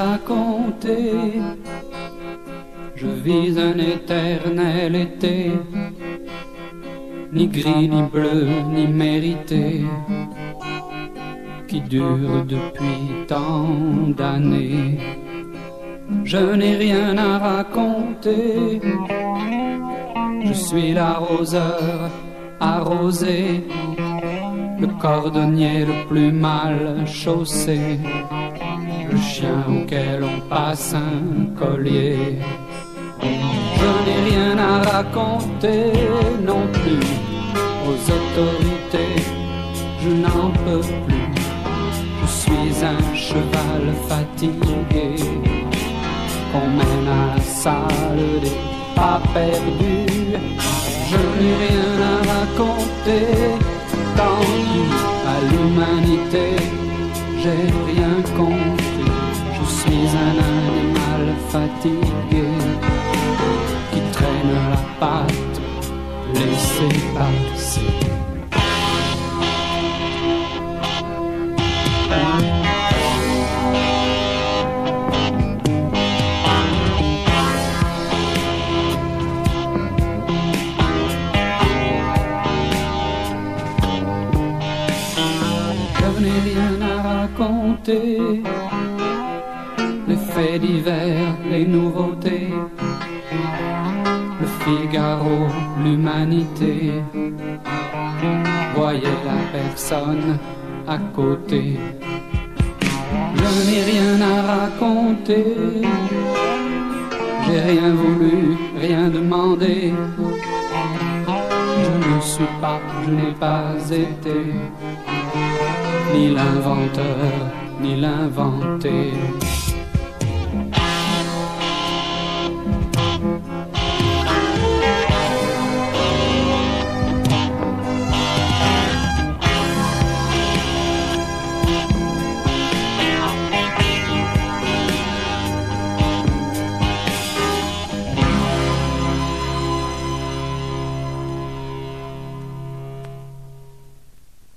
raconter. Je vis un éternel été, ni gris, ni bleu, ni mérité, qui dure depuis tant d'années. Je n'ai rien à raconter, je suis l'arroseur arrosé, le cordonnier le plus mal chaussé, le chien auquel on passe un collier. Je n'ai rien à raconter non plus aux autorités, je n'en peux plus. Je suis un cheval fatigué qu'on mène à la salle des pas perdus. Je n'ai rien à raconter, tant pis à l'humanité, j'ai rien compris. Je suis un animal fatigué qui traîne la patte, laissez passer. Je n'ai rien à raconter, les faits divers, les nouveautés, le Figaro, l'humanité. Voyez la personne à côté. Je n'ai rien à raconter, j'ai rien voulu, rien demandé. Je ne suis pas, je n'ai pas été ni l'inventeur, ni l'inventé.